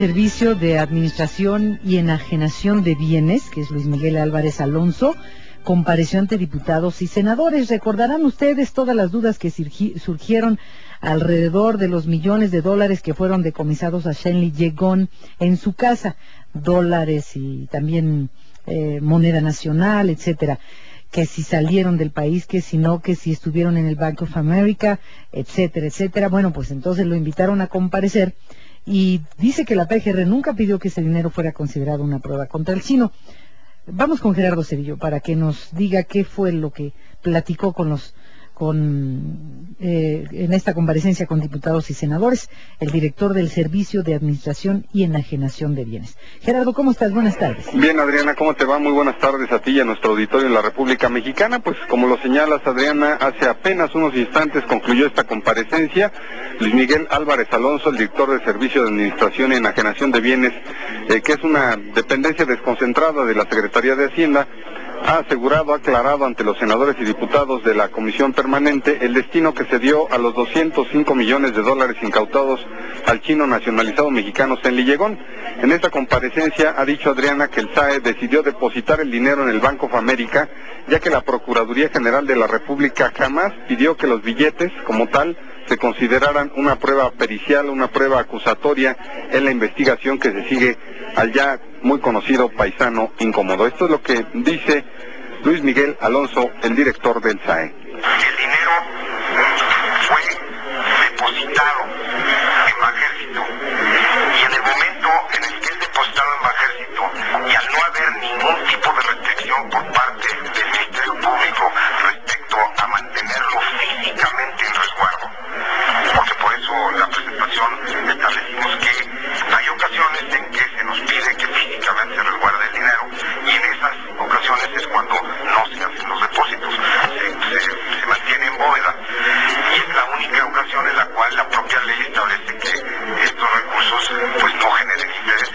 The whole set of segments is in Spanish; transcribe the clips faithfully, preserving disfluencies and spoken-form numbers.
Servicio de Administración y Enajenación de Bienes, que es Luis Miguel Álvarez Alonso, compareció ante diputados y senadores. Recordarán ustedes todas las dudas que surgieron alrededor de los millones de dólares que fueron decomisados a Shenli Yegón en su casa, dólares y también eh, moneda nacional, etcétera, que si salieron del país, que si no, que si estuvieron en el Bank of America, etcétera, etcétera. Bueno, pues entonces lo invitaron a comparecer y dice que la P G R nunca pidió que ese dinero fuera considerado una prueba contra el chino. Vamos con Gerardo Cedillo para que nos diga qué fue lo que platicó con los con eh, en esta comparecencia con diputados y senadores, el director del Servicio de Administración y Enajenación de Bienes. Gerardo, ¿cómo estás? Buenas tardes. Bien, Adriana, ¿cómo te va? Muy buenas tardes a ti y a nuestro auditorio en la República Mexicana. Pues como lo señalas, Adriana, hace apenas unos instantes concluyó esta comparecencia. Luis Miguel Álvarez Alonso, el director del Servicio de Administración y Enajenación de Bienes, eh, que es una dependencia desconcentrada de la Secretaría de Hacienda, ha asegurado, ha aclarado ante los senadores y diputados de la Comisión Permanente el destino que se dio a los doscientos cinco millones de dólares incautados al chino nacionalizado mexicano Shenli Yegón. En esta comparecencia ha dicho Adriana que el S A E decidió depositar el dinero en el Bank of America, ya que la Procuraduría General de la República jamás pidió que los billetes, como tal, se consideraran una prueba pericial, una prueba acusatoria en la investigación que se sigue al ya muy conocido paisano incómodo. Esto es lo que dice Luis Miguel Alonso, el director del S A E. El dinero fue depositado en Bajército y en el momento en el que es depositado en Bajército y al no haber ningún tipo de restricción por parte del Ministerio Público respecto a mantenerlo físicamente en resguardo, porque por eso en la presentación establecimos que hay ocasiones en que se nos pide que físicamente se resguarde el dinero y en esas ocasiones es cuando no se hacen los depósitos, se, se, se mantiene en bóveda y es la única ocasión en la cual la propia ley establece que estos recursos pues no generen intereses.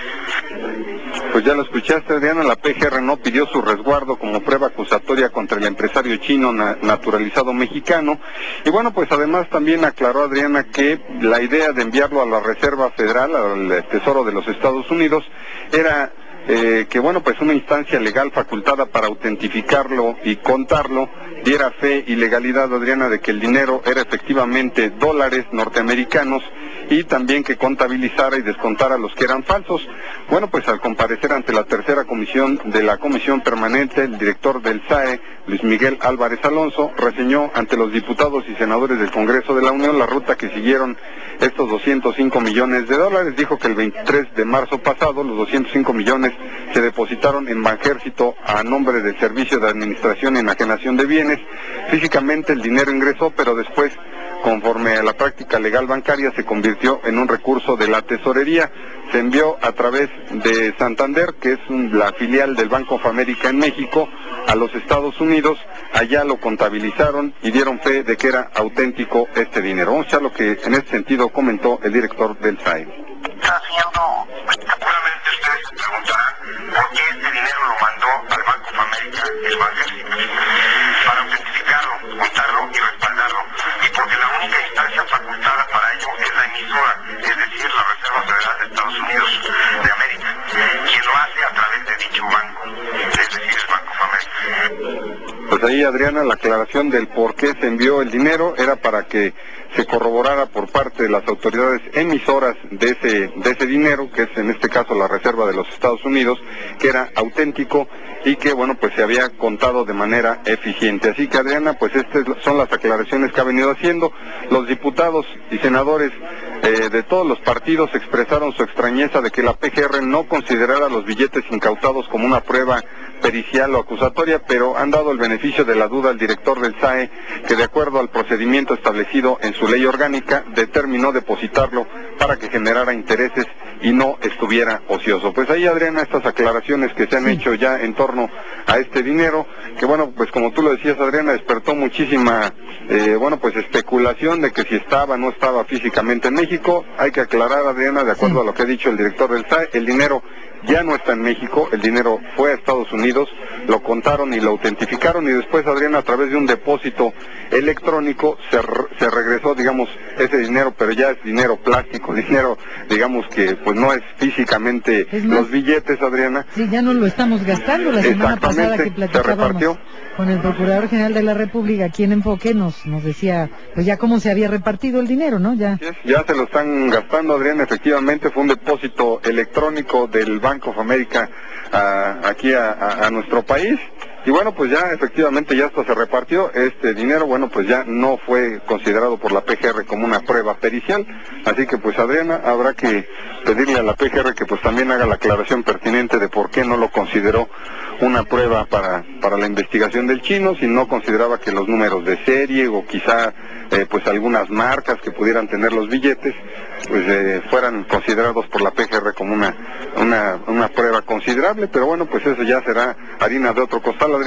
Pues ya lo escuchaste, Adriana, la P G R no pidió su resguardo como prueba acusatoria contra el empresario chino na naturalizado mexicano. Y bueno, pues además también aclaró Adriana que la idea de enviarlo a la Reserva Federal, al Tesoro de los Estados Unidos, era eh, que bueno, pues una instancia legal facultada para autentificarlo y contarlo diera fe y legalidad, Adriana, de que el dinero era efectivamente dólares norteamericanos y también que contabilizara y descontara los que eran falsos. Bueno, pues al comparecer ante la tercera comisión de la Comisión Permanente, el director del S A E, Luis Miguel Álvarez Alonso, reseñó ante los diputados y senadores del Congreso de la Unión la ruta que siguieron estos doscientos cinco millones de dólares. Dijo que el veintitrés de marzo pasado los doscientos cinco millones se depositaron en Banjército a nombre del Servicio de Administración y Enajenación de Bienes. Físicamente el dinero ingresó, pero después, conforme a la práctica legal bancaria, se convirtió en un recurso de la tesorería. Se envió a través de Santander, que es un, la filial del Bank of America en México, a los Estados Unidos. Allá lo contabilizaron y dieron fe de que era auténtico este dinero. Vamos a escuchar lo que en este sentido comentó el director del S A E. Está haciendo, seguramente ustedes se preguntarán por qué este dinero lo mandó al Bank of America, el Banjército, para autentificarlo, contarlo y respaldarlo. Y porque la única instancia facultada para ello es la emisora, es decir, la Reserva Federal de Estados Unidos de América, quien lo hace a través de dicho banco, es decir, el Bank of America. Pues ahí, Adriana, la aclaración del por qué se envió el dinero era para que se corroborara por parte de las autoridades emisoras de ese, de ese dinero, que es en este caso la Reserva de los Estados Unidos, que era auténtico y que, bueno, pues se había contado de manera eficiente. Así que, Adriana, pues estas son las aclaraciones que ha venido haciendo. Los diputados y senadores eh, de todos los partidos expresaron su extrañeza de que la P G R no considerara los billetes incautados como una prueba pericial o acusatoria, pero han dado el beneficio de la duda al director del S A E, que de acuerdo al procedimiento establecido en su ley orgánica, determinó depositarlo para que generara intereses y no estuviera ocioso. Pues ahí, Adriana, estas aclaraciones que se han hecho ya en torno a este dinero, que bueno, pues como tú lo decías, Adriana, despertó muchísima, eh, bueno, pues especulación de que si estaba o no estaba físicamente en México. Hay que aclarar, Adriana, de acuerdo sí. a lo que ha dicho el director del S A E, el dinero ya no está en México, el dinero fue a Estados Unidos, lo contaron y lo autentificaron y después, Adriana, a través de un depósito electrónico se, se regresó, digamos, ese dinero, pero ya es dinero plástico, dinero, digamos que pues no es físicamente es más, los billetes, Adriana. Sí, ya no lo estamos gastando. La semana pasada que platicábamos con el Procurador General de la República aquí en Enfoque nos, nos decía, pues ya cómo se había repartido el dinero, ¿no? Ya. Ya se lo están gastando, Adrián, efectivamente fue un depósito electrónico del Bank of America a, aquí a, a, a nuestro país. Y bueno, pues ya efectivamente ya esto se repartió, este dinero, bueno, pues ya no fue considerado por la P G R como una prueba pericial, así que pues, Adriana, habrá que pedirle a la P G R que pues también haga la aclaración pertinente de por qué no lo consideró una prueba para, para la investigación del chino, si no consideraba que los números de serie o quizá eh, pues algunas marcas que pudieran tener los billetes, pues eh, fueran considerados por la P G R como una, una, una prueba considerable, pero bueno, pues eso ya será harina de otro costal, Adrián.